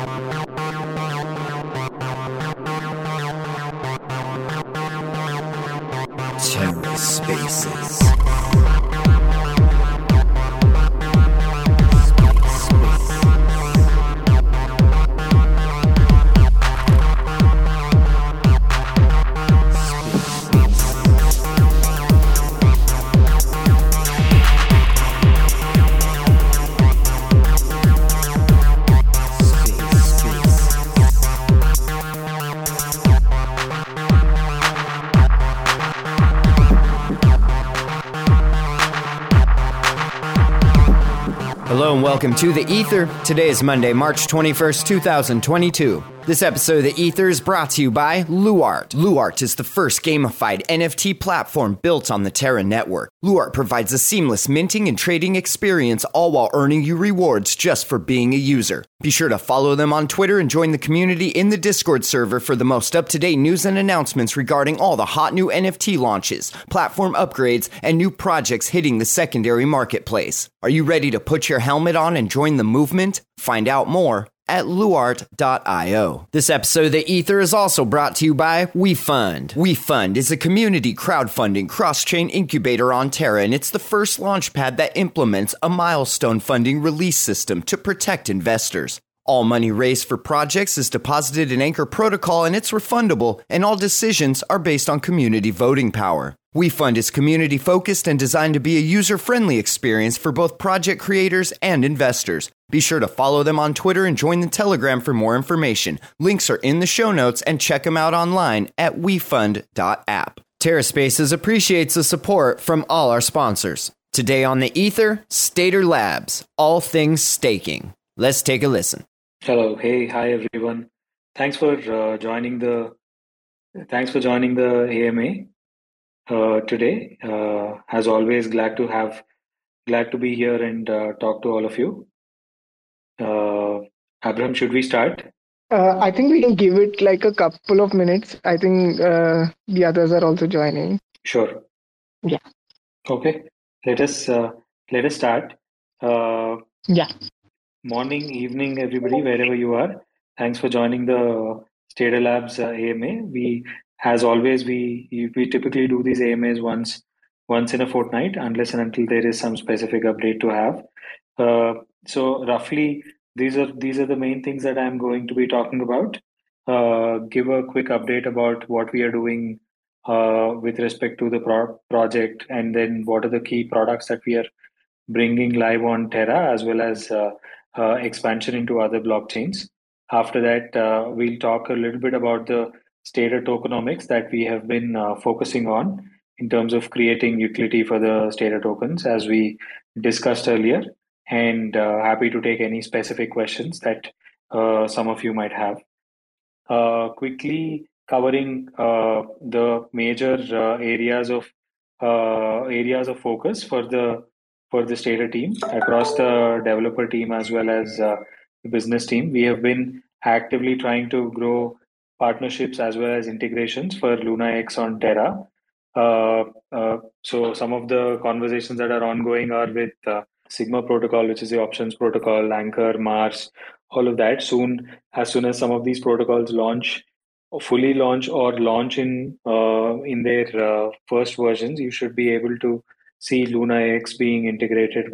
TerraSpaces. Hello and welcome to The Ether. Today is Monday, March 21st, 2022. This episode of The Ether is brought to you by Luart. Luart is the first gamified NFT platform built on the Terra network. Luart provides a seamless minting and trading experience, all while earning you rewards just for being a user. Be sure to follow them on Twitter and join the community in the Discord server for the most up-to-date news and announcements regarding all the hot new NFT launches, platform upgrades, and new projects hitting the secondary marketplace. Are you ready to put your helmet on and join the movement? Find out more at luart.io. This episode of The Ether is also brought to you by WeFund. WeFund is a community crowdfunding cross-chain incubator on Terra, and it's the first launchpad that implements a milestone funding release system to protect investors. All money raised for projects is deposited in Anchor Protocol, and it's refundable, and all decisions are based on community voting power. WeFund is community-focused and designed to be a user-friendly experience for both project creators and investors. Be sure to follow them on Twitter and join the Telegram for more information. Links are in the show notes, and check them out online at wefund.app. TerraSpaces appreciates the support from all our sponsors. Today on The Ether, Stater Labs, all things staking. Let's take a listen. Hello, hi everyone. Thanks for joining the AMA today. As always, glad to be here and talk to all of you. Abraham, should we start? I think we can give it like a couple of minutes. I think the others are also joining. Sure. Yeah. Okay. Let us start. Yeah. Morning, evening, everybody, wherever you are. Thanks for joining the Stater Labs AMA. As always, we typically do these AMAs once in a fortnight, unless and until there is some specific update to have. So roughly, these are the main things that I'm going to be talking about. Give a quick update about what we are doing with respect to the project, and then what are the key products that we are bringing live on Terra, as well as expansion into other blockchains. After that, we'll talk a little bit about the Stater tokenomics that we have been focusing on in terms of creating utility for the Stater tokens, as we discussed earlier. And happy to take any specific questions that some of you might have. Quickly covering the major areas of focus for the Stater team across the developer team as well as the business team. We have been actively trying to grow partnerships as well as integrations for LunaX on Terra. So some of the conversations that are ongoing are with Sigma protocol, which is the options protocol, Anchor, Mars, all of that. As soon as some of these protocols fully launch or launch in their first versions, you should be able to see LunaX being integrated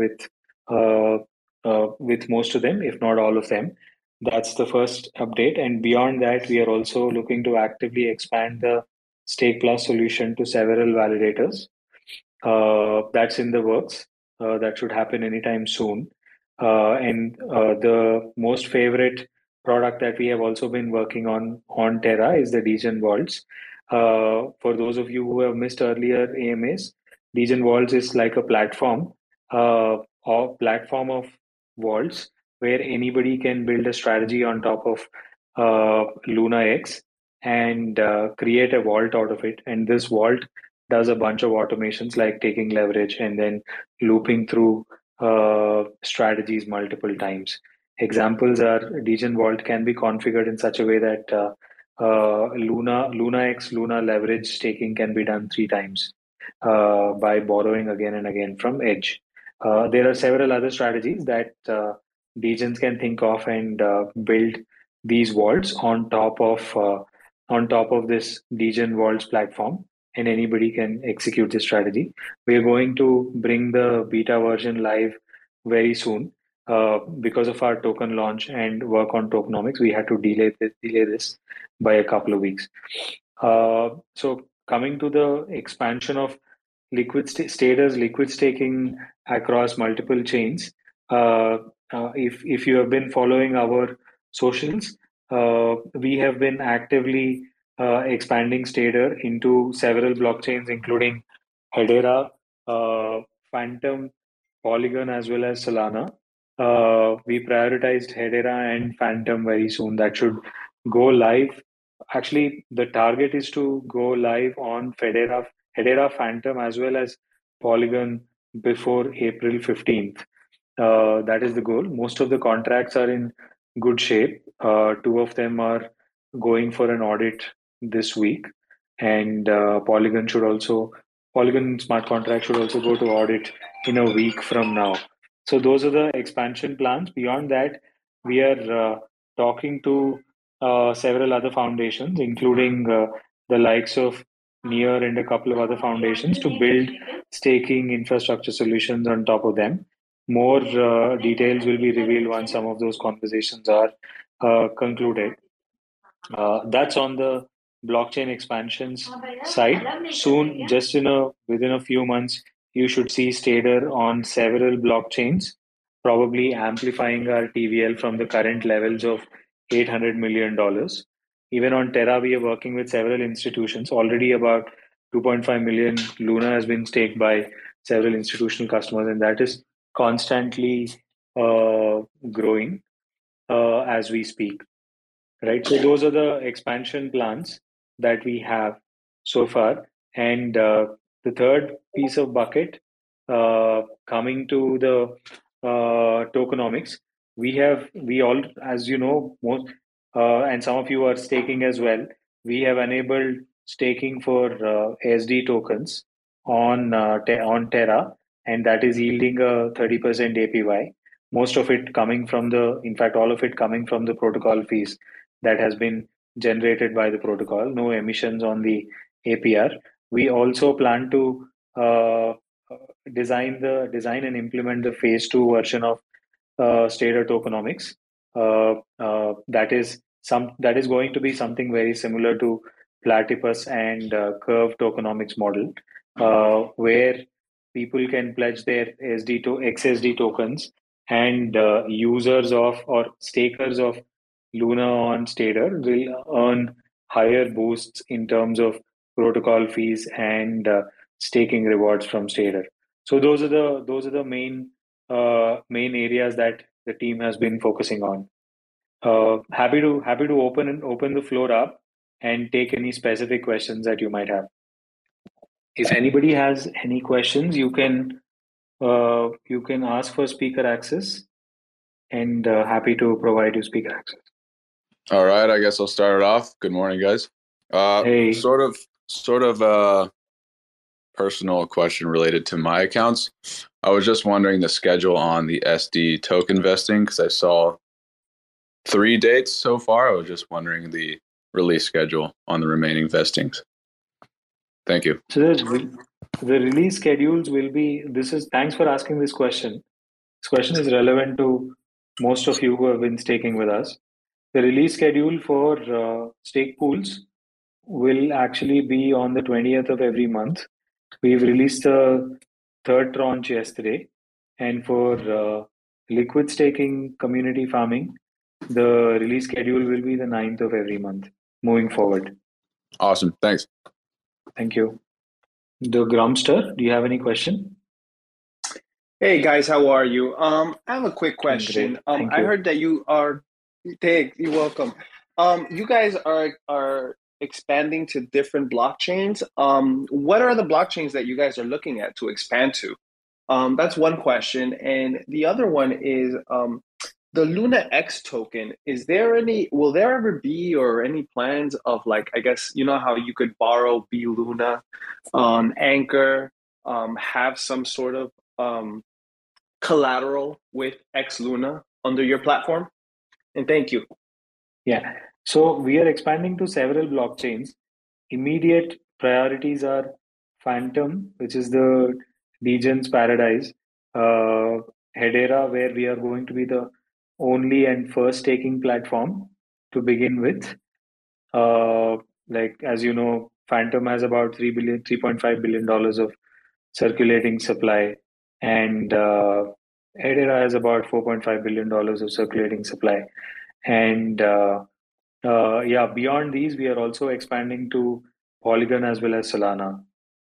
with most of them, if not all of them. That's the first update. And beyond that, we are also looking to actively expand the Stake Plus solution to several validators. That's in the works. That should happen anytime soon. And the most favorite product that we have also been working on Terra is the Degen Vaults. For those of you who have missed earlier AMAs, Degen Vaults is like a platform of vaults where anybody can build a strategy on top of LunaX and create a vault out of it. And this vault does a bunch of automations like taking leverage and then looping through strategies multiple times. Examples are Degen Vault can be configured in such a way that LunaX Luna leverage staking can be done 3 times by borrowing again and again from Edge. There are several other strategies that Degens can think of and build these vaults on top of this Degen Vaults platform, and anybody can execute this strategy. We are going to bring the beta version live very soon. Because of our token launch and work on tokenomics, we had to delay this by a couple of weeks. So coming to the expansion of staters liquid staking across multiple chains. If you have been following our socials, we have been actively expanding Stader into several blockchains, including Hedera, Phantom, Polygon, as well as Solana. We prioritized Hedera and Phantom very soon. That should go live. Actually, the target is to go live on Hedera Phantom as well as Polygon before April 15th. That is the goal. Most of the contracts are in good shape. Two of them are going for an audit this week, and Polygon smart contract should also go to audit in a week from now. So those are the expansion plans. Beyond that, we are talking to several other foundations, including the likes of Near and a couple of other foundations, to build staking infrastructure solutions on top of them. More details will be revealed once some of those conversations are concluded. That's on the blockchain expansions side. Soon, within a few months, you should see Stader on several blockchains, probably amplifying our TVL from the current levels of $800 million. Even on Terra, we are working with several institutions. Already about 2.5 million Luna has been staked by several institutional customers, and that is constantly growing as we speak. Right. So those are the expansion plans that we have so far. And the third piece of bucket, coming to the tokenomics, as you know, and some of you are staking as well. We have enabled staking for SD tokens on Terra, and that is yielding a 30% APY. Most of it coming from in fact, all of it coming from the protocol fees that has been generated by the protocol, no emissions on the APR. We also plan to design and implement the phase 2 version of Stader tokenomics. That is going to be something very similar to Platypus and Curve tokenomics model, where people can pledge their XSD tokens, and users of or stakers of Luna on Stader will earn higher boosts in terms of protocol fees and staking rewards from Stader. So those are the main areas that the team has been focusing on. Happy to open the floor up and take any specific questions that you might have. If anybody has any questions, you can ask for speaker access, and happy to provide you speaker access. All right, I guess I'll start it off. Good morning, guys. Hey. Sort of a personal question related to my accounts. I was just wondering the schedule on the SD token vesting, because I saw 3 dates so far. I was just wondering the release schedule on the remaining vestings. Thank you. So the release schedules will be. Thanks for asking this question. This question is relevant to most of you who have been staking with us. The release schedule for stake pools will actually be on the 20th of every month. We've released the third tranche yesterday. And for liquid staking community farming, the release schedule will be the 9th of every month moving forward. Awesome. Thanks. Thank you. The Grumster, do you have any question? Hey guys, how are you? I have a quick question. I heard that you are. You're welcome. You guys are expanding to different blockchains. What are the blockchains that you guys are looking at to expand to? That's one question, and the other one is the Luna X token. Will there ever be or any plans of, like, I guess you know how you could borrow B Luna on Anchor, have some sort of collateral with X Luna under your platform? And thank you. Yeah. So we are expanding to several blockchains. Immediate priorities are Phantom, which is the Degen's paradise, Hedera, where we are going to be the only and first staking platform to begin with. Uh, like as you know, Phantom has about 3.5 billion dollars of circulating supply, and Hedera has about $4.5 billion of circulating supply. And yeah, beyond these, we are also expanding to Polygon as well as Solana.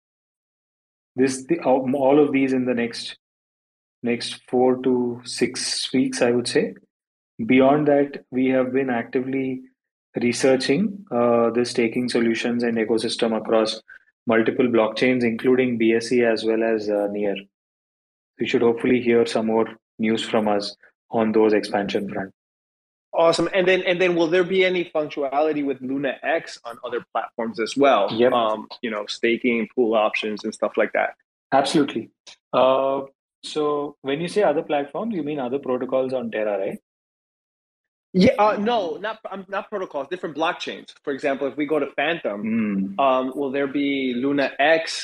All of these in the next 4 to 6 weeks, I would say. Beyond that, we have been actively researching the staking solutions and ecosystem across multiple blockchains, including BSC as well as Near. We should hopefully hear some more news from us on those expansion front. Awesome. And then will there be any functionality with Luna X on other platforms as well? Yep. Staking, pool options, and stuff like that. Absolutely. So when you say other platforms, you mean other protocols on Terra, right? Yeah. No, not protocols. Different blockchains. For example, if we go to Phantom, will there be Luna X?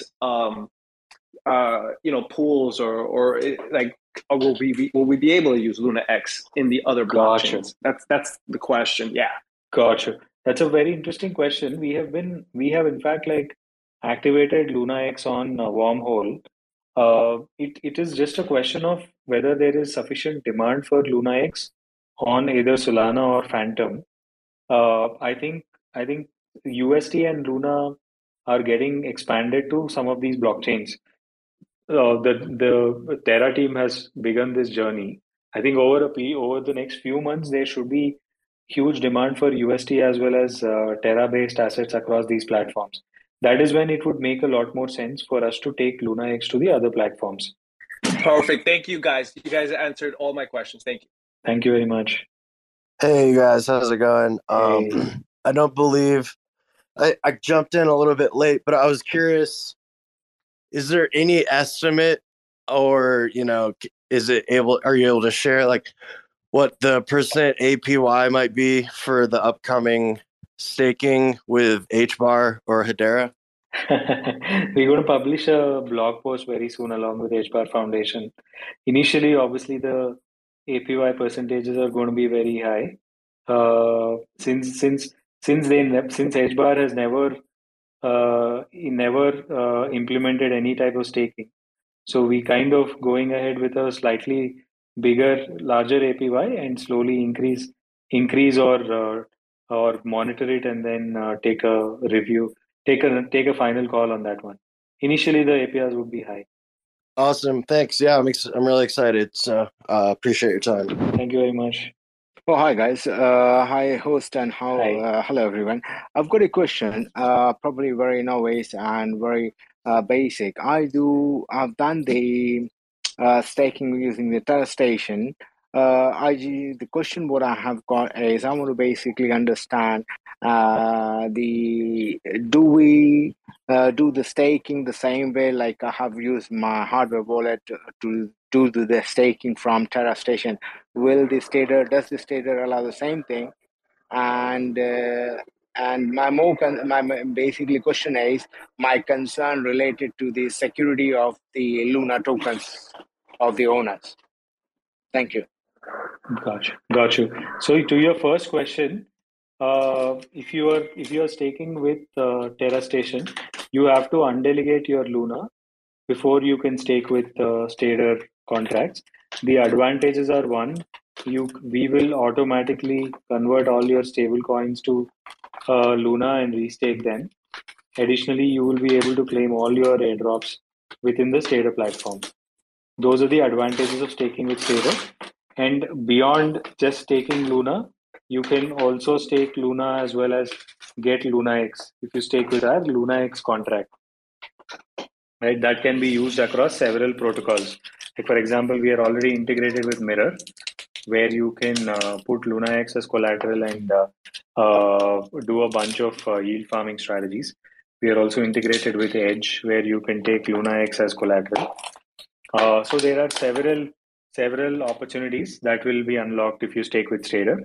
Pools or will we be able to use Luna X in the other blockchains? Gotcha. That's the question. Yeah. Gotcha. That's a very interesting question. We have in fact activated Luna X on Wormhole. It is just a question of whether there is sufficient demand for Luna X on either Solana or Phantom. I think UST and Luna are getting expanded to some of these blockchains. The Terra team has begun this journey. I think over the next few months, there should be huge demand for UST as well as Terra-based assets across these platforms. That is when it would make a lot more sense for us to take Luna X to the other platforms. Perfect. Thank you, guys. You guys answered all my questions. Thank you. Thank you very much. Hey, guys. How's it going? Hey. I don't believe I jumped in a little bit late, but I was curious. Is there any estimate or, are you able to share what the percent APY might be for the upcoming staking with HBAR or Hedera? We're going to publish a blog post very soon along with HBAR Foundation. Initially, obviously, the APY percentages are going to be very high. Since HBAR has never implemented any type of staking. So we kind of going ahead with a slightly larger APY and slowly increase or monitor it and then take a review, take a final call on that one. Initially, the APIs would be high. Awesome, thanks. Yeah, I'm really excited. So appreciate your time. Thank you very much. Oh, hi guys. Hi host and hello everyone. I've got a question, probably very novice and very basic. I've done the staking using the Terra Station. The question what I have got is I want to basically understand do we do the staking the same way like I have used my hardware wallet to do the staking from Terra Station? Does the stater allow the same thing? And my basically question is my concern related to the security of the Luna tokens of the owners. Thank you. Got you. So to your first question, if you are staking with Terra Station, you have to undelegate your Luna before you can stake with stater contracts. The advantages are one, we will automatically convert all your stable coins to Luna and restake them. Additionally, you will be able to claim all your airdrops within the stater platform. Those are the advantages of staking with stater. And beyond just staking Luna, you can also stake Luna as well as get Luna X if you stake with our Luna X contract. Right, that can be used across several protocols. Like for example, we are already integrated with Mirror, where you can put Luna X as collateral and do a bunch of yield farming strategies. We are also integrated with Edge, where you can take Luna X as collateral. So there are several opportunities that will be unlocked if you stake with Stader.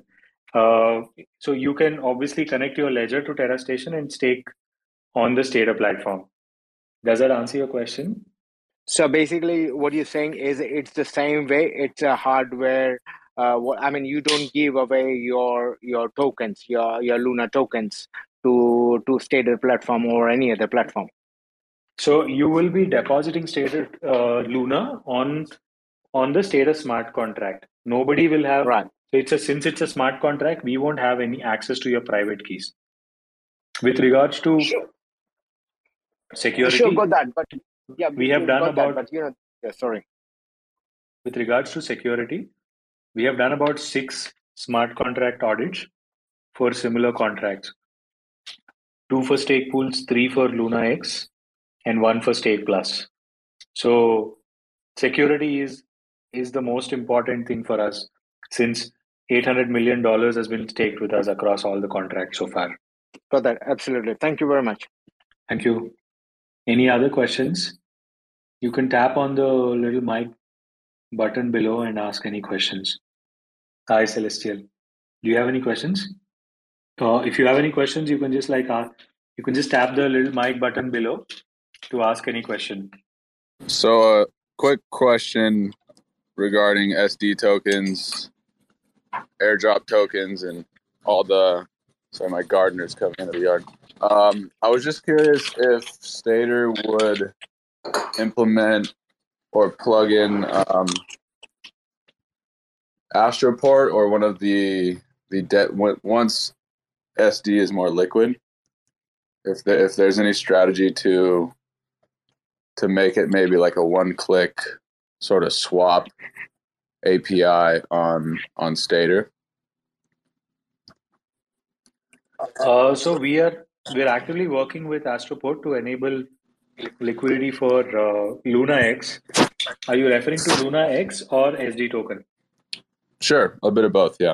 So you can obviously connect your ledger to Terra Station and stake on the Stader platform. Does that answer your question? So basically, what you're saying is it's the same way. It's a hardware. You don't give away your tokens, your Luna tokens to Stader platform or any other platform. So you will be depositing Stader Luna on the Stader smart contract. Nobody will have. Right. So since it's a smart contract, we won't have any access to your private keys. With regards to security, sure, got that. But yeah, we have done about. That, but sorry. With regards to security, we have done about 6 smart contract audits for similar contracts. 2 for stake pools, 3 for Luna X, and 1 for Stake Plus. So security is the most important thing for us, since $800 million has been staked with us across all the contracts so far. Got that. Absolutely. Thank you very much. Thank you. Any other questions? You can tap on the little mic button below and ask any questions. Hi, Celestial. Do you have any questions? If you have any questions, you can just you can just tap the little mic button below to ask any question. So, quick question regarding SD tokens, airdrop tokens, and all the. Sorry, my gardener's coming into the yard. I was just curious if Stader would implement or plug in Astroport or one of the debt once SD is more liquid. If there's any strategy to make it maybe like a one-click sort of swap API on Stader. So we're actively working with Astroport to enable liquidity for Luna X. Are you referring to Luna X or SD token? Sure, a bit of both, yeah.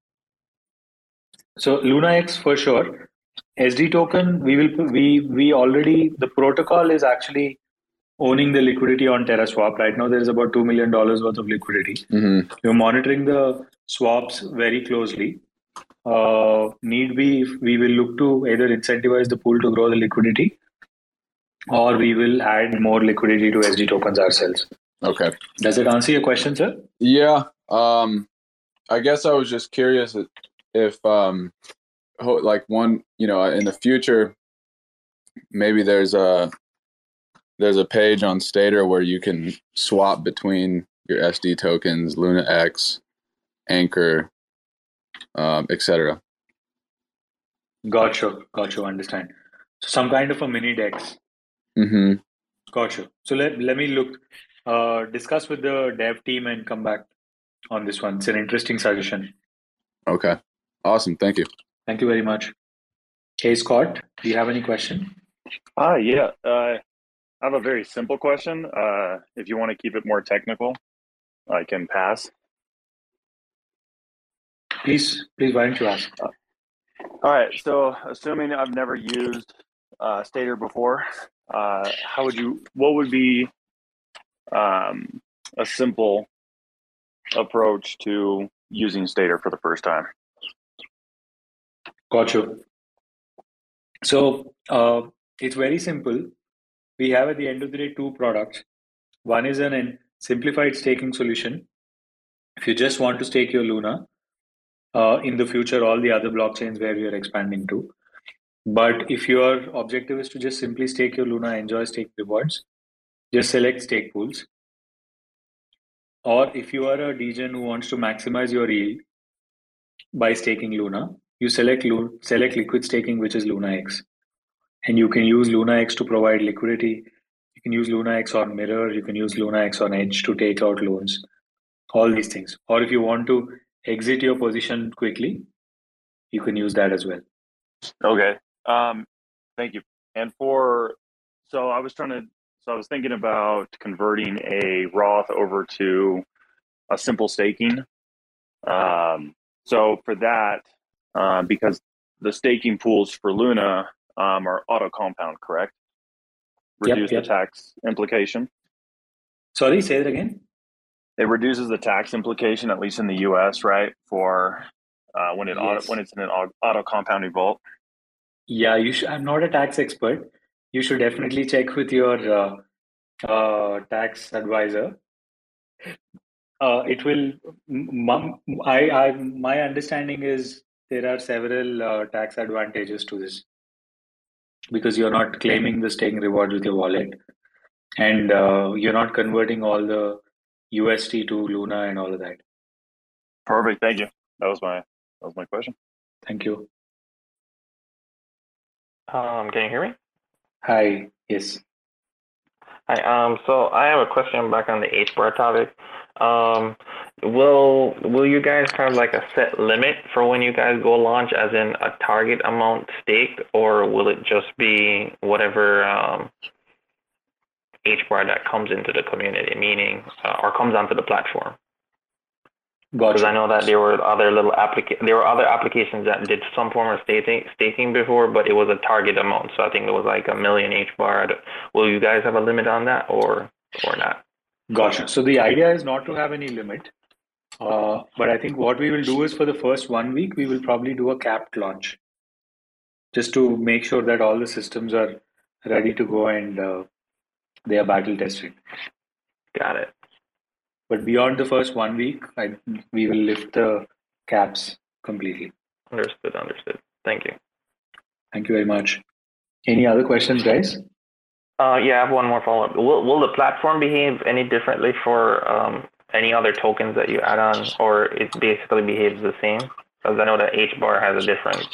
So Luna X for sure. SD token, we already, the protocol is actually owning the liquidity on TerraSwap. Right now there is about $2 million worth of liquidity. Mm-hmm. We're monitoring the swaps very closely. Need be, we will look to either incentivize the pool to grow the liquidity, or we will add more liquidity to SD tokens ourselves. Okay. Does it answer your question, sir? Yeah. I guess I was just curious if like one, in the future, maybe there's a page on Stader where you can swap between your SD tokens, Luna X, Anchor, etc. Gotcha. Understand. So some kind of a mini DEX. Mm-hmm. Gotcha. So let me look, discuss with the dev team and come back on this one. It's an interesting suggestion. Okay. Awesome. Thank you. Thank you very much. Hey, Scott, do you have any question? Yeah. I have a very simple question. If you want to keep it more technical, I can pass. Please, why don't you ask? All right. So, assuming I've never used Stader before, what would be a simple approach to using Stader for the first time? Gotcha. So it's very simple. We have at the end of the day 2 products. One is an simplified staking solution. If you just want to stake your Luna, in the future, all the other blockchains where we are expanding to. But if your objective is to just simply stake your Luna, enjoy stake rewards, just select stake pools. Or if you are a degen who wants to maximize your yield by staking Luna, you select liquid staking, which is Luna X. And you can use Luna X to provide liquidity. You can use Luna X on Mirror. You can use Luna X on Edge to take out loans. All these things. Or if you want to exit your position quickly, you can use that as well. Okay. Thank you. And I was thinking about converting a Roth over to a simple staking. So for that, because the staking pools for Luna are auto compound, correct? Reduce the tax implication. Sorry, say it again. It reduces the tax implication, at least in the US, right? For when Yes. when it's in an auto compounding vault? Yeah, you should. I'm not a tax expert. You should definitely check with your tax advisor. It will. My understanding is there are several tax advantages to this because you're not claiming the staking reward with your wallet, and you're not converting all the UST to Luna and all of that. Perfect. Thank you. That was my question. Thank you. Can you hear me? Hi. Yes. Hi. So I have a question back on the HBAR topic. Will you guys have like a set limit for when you guys go launch, as in a target amount staked, or will it just be whatever HBAR that comes into the community, meaning or comes onto the platform? Because I know that there were other applications that did some form of staking before, but it was a target amount. So I think it was like 1 million HBAR. Will you guys have a limit on that or not? Gotcha. So the idea is not to have any limit, but I think what we will do is for the first 1 week, we will probably do a capped launch, just to make sure that all the systems are ready to go and they are battle tested. Got it. But beyond the first 1 week, we will lift the caps completely. Understood. Thank you. Thank you very much. Any other questions, guys? Yeah, I have one more follow-up. Will the platform behave any differently for any other tokens that you add on, or it basically behaves the same? Because I know that HBAR has a different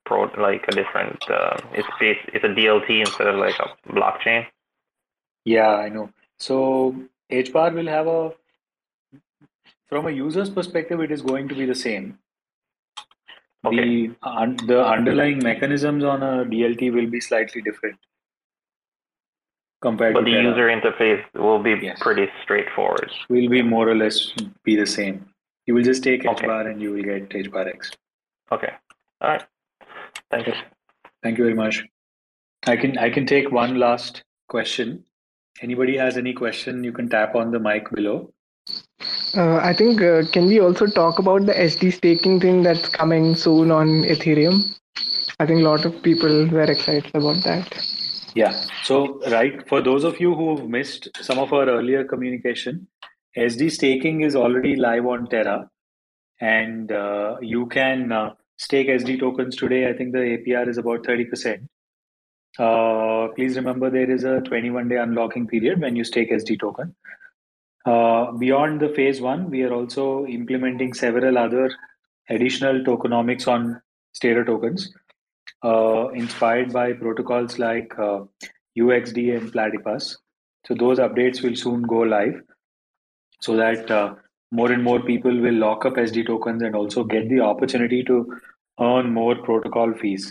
it's a DLT instead of like a blockchain. Yeah, I know. So HBAR will have from a user's perspective, it is going to be the same. Okay. The underlying mechanisms on a DLT will be slightly different compared to But the Terra. user interface will be pretty straightforward. Will be more or less be the same. You will just take HBAR and you will get HBAR X. Okay. All right. Thank you. Thank you very much. I can take one last question. Anybody has any question, you can tap on the mic below. I think, can we also talk about the SD staking thing that's coming soon on Ethereum? I think a lot of people were excited about that. Yeah. So, for those of you who've missed some of our earlier communication, SD staking is already live on Terra, and you can stake SD tokens today. I think the APR is about 30%. Please remember there is a 21-day unlocking period when you stake SD token. Beyond the phase 1, we are also implementing several other additional tokenomics on Stader tokens, inspired by protocols like UXD and Platypus. So those updates will soon go live, so that more and more people will lock up SD tokens and also get the opportunity to earn more protocol fees.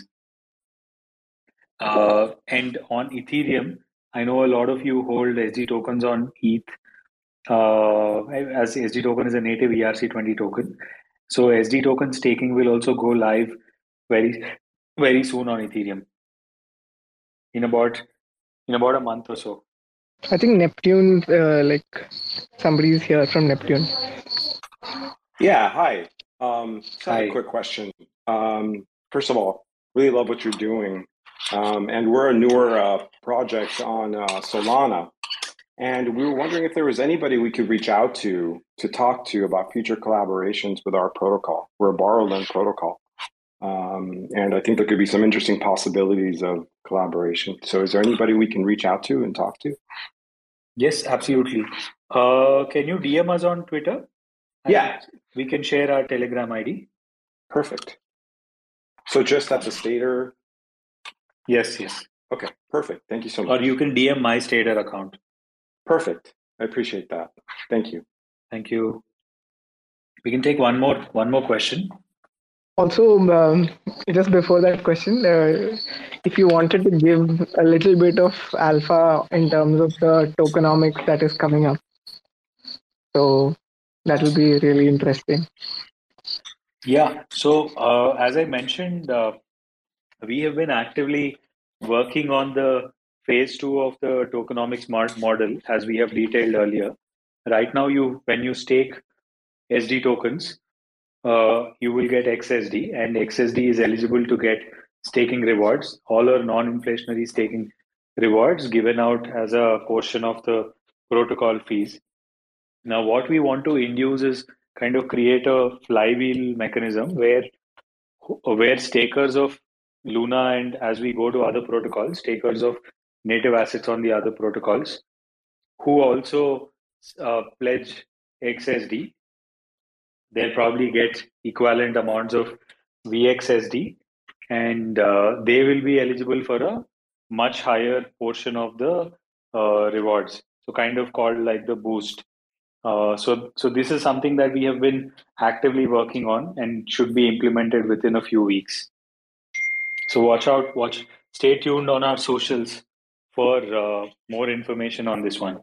And on Ethereum, I know a lot of you hold SD tokens on ETH. As SD token is a native ERC20 token. So SD token staking will also go live very, very soon on Ethereum in about a month or so. I think Neptune, somebody's here from Neptune. Yeah, hi. Just have a quick question. First of all, really love what you're doing. And we're a newer project on Solana. And we were wondering if there was anybody we could reach out to talk to about future collaborations with our protocol. We're a borrow-lend protocol. And I think there could be some interesting possibilities of collaboration. So is there anybody we can reach out to and talk to? Yes, absolutely. Can you DM us on Twitter? Yeah. We can share our Telegram ID. Perfect. So just at the Stader? Yes. Okay, perfect. Thank you so much. Or you can DM my Stader account. Perfect. I appreciate that. Thank you. Thank you. We can take one more question. Also, just before that question, if you wanted to give a little bit of alpha in terms of the tokenomics that is coming up, so that will be really interesting. Yeah. So as I mentioned, we have been actively working on the phase 2 of the tokenomics model, as we have detailed earlier. Right now, when you stake SD tokens, you will get XSD, and XSD is eligible to get staking rewards, all or non-inflationary staking rewards given out as a portion of the protocol fees. Now, what we want to induce is kind of create a flywheel mechanism where stakers of Luna, and as we go to other protocols, stakers of native assets on the other protocols, who also pledge XSD, they'll probably get equivalent amounts of VXSD, and they will be eligible for a much higher portion of the rewards. So kind of called like the boost. So this is something that we have been actively working on and should be implemented within a few weeks. So stay tuned on our socials for more information on this one.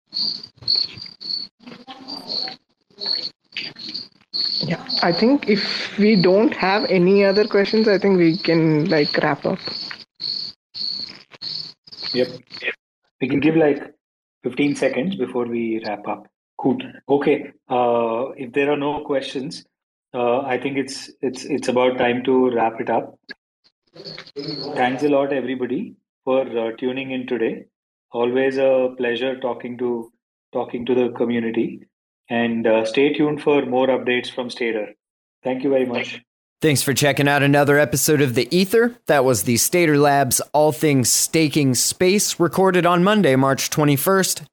Yeah, I think if we don't have any other questions, I think we can wrap up. Yep. We can give 15 seconds before we wrap up. Cool. Okay. If there are no questions, I think it's about time to wrap it up. Thanks a lot, everybody, for tuning in today. Always a pleasure talking to the community. And stay tuned for more updates from Stader. Thank you very much. Thanks for checking out another episode of The Ether. That was the Stader Labs All Things Staking Space, recorded on Monday, March 21st,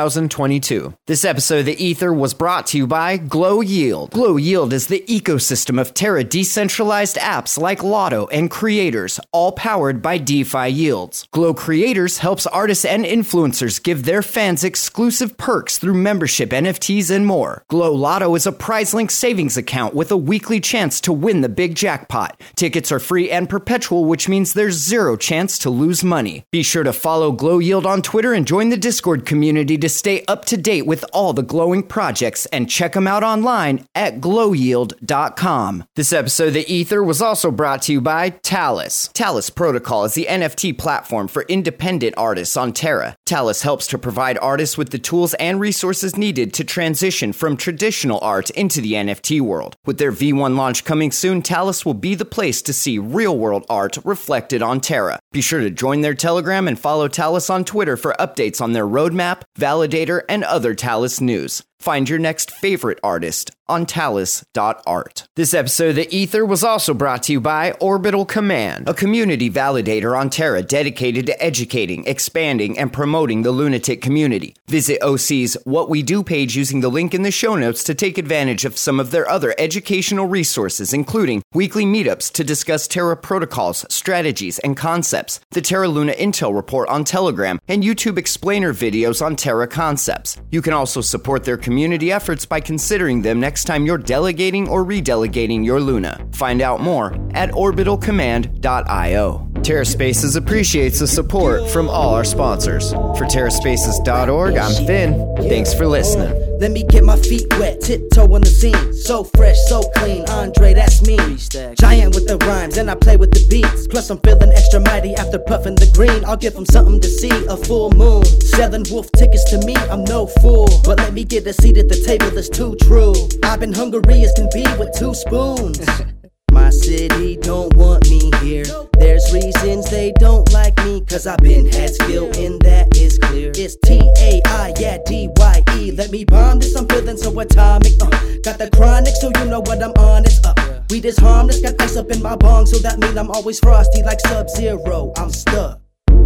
2022. This episode of The Ether was brought to you by Glow Yield. Glow Yield is the ecosystem of Terra decentralized apps like Lotto and Creators, all powered by DeFi Yields. Glow Creators helps artists and influencers give their fans exclusive perks through membership, NFTs, and more. Glow Lotto is a prize-linked savings account with a weekly chance to win the big jackpot. Tickets are free and perpetual, which means there's zero chance to lose money. Be sure to follow Glow Yield on Twitter and join the Discord community to stay up to date with all the glowing projects, and check them out online at glowyield.com. This episode of The Ether was also brought to you by Talus. Talus Protocol is the NFT platform for independent artists on Terra. Talus helps to provide artists with the tools and resources needed to transition from traditional art into the NFT world. With their V1 launch coming soon, Talus will be the place to see real-world art reflected on Terra. Be sure to join their Telegram and follow Talus on Twitter for updates on their roadmap, validator, and other Talus news. Find your next favorite artist on talus.art. This episode of The Ether was also brought to you by Orbital Command, a community validator on Terra dedicated to educating, expanding, and promoting the lunatic community. Visit OC's What We Do page using the link in the show notes to take advantage of some of their other educational resources, including weekly meetups to discuss Terra protocols, strategies, and concepts, the Terra Luna Intel Report on Telegram, and YouTube explainer videos on Terra concepts. You can also support their community efforts by considering them next time you're delegating or redelegating your Luna. Find out more at orbitalcommand.io. TerraSpaces appreciates the support from all our sponsors. For TerraSpaces.org, I'm Finn. Thanks for listening. Let me get my feet wet, tiptoe on the scene. So fresh, so clean, Andre, that's me. Giant with the rhymes, and I play with the beats. Plus I'm feeling extra mighty after puffing the green. I'll give them something to see, a full moon. Selling wolf tickets to me, I'm no fool. But let me get a seat at the table that's too true. I've been hungry as can be with 2 spoons. My city don't want me here. There's reasons they don't like me, cause I've been had skill, and that is clear. It's T-A-I, yeah, D-Y-E. Let me bomb this, I'm feeling so atomic. Got the chronic, so you know what I'm on, it's up. We just harmless, got ice up in my bong, so that mean I'm always frosty like Sub-Zero. I'm stuck.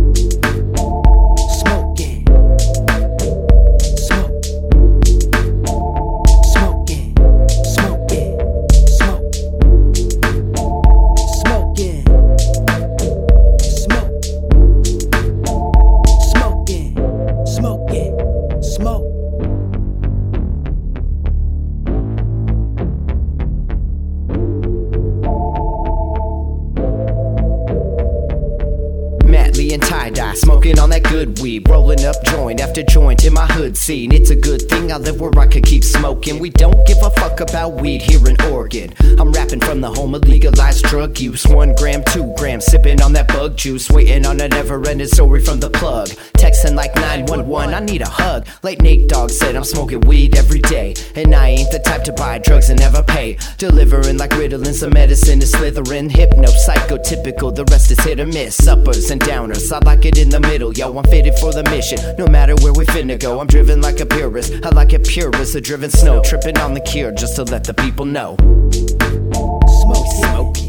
Smoking. Smoke. Smoking. Smoking. Smoke. Smoking. Smoke. Smoking. Smoking. Smoke. Louis and tie-dye, smoking on that good weed, rolling up joint after joint in my hood scene. It's a good thing I live where I could keep smoking. We don't give a fuck about weed here in Oregon. I'm rapping from the home of legalized drug use. 1 gram, 2 grams, sipping on that bug juice, waiting on a never-ending story from the plug. Texting like 911, I need a hug. Late Nate Dogg said I'm smoking weed every day, and I ain't the type to buy drugs and never pay. Delivering like Ritalin, some medicine is slithering. Hypno, psychotypical, the rest is hit or miss. Uppers and downers, I like it in the middle. Yo, I'm fitted for the mission, no matter where we finna go. I'm driven like a purist, I like it pure as the driven snow. Tripping on the cure just to let the people know. Smoking.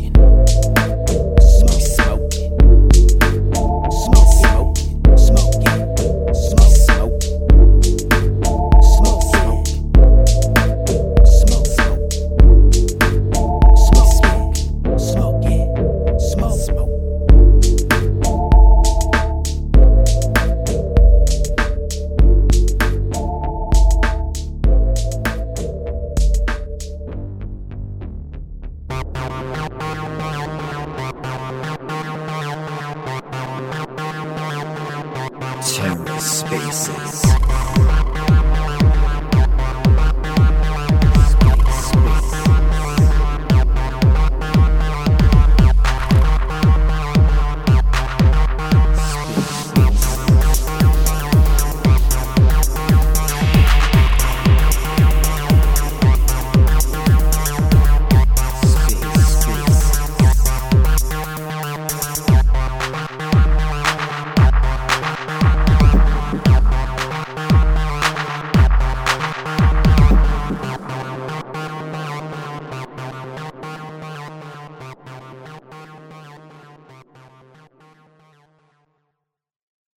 TerraSpaces.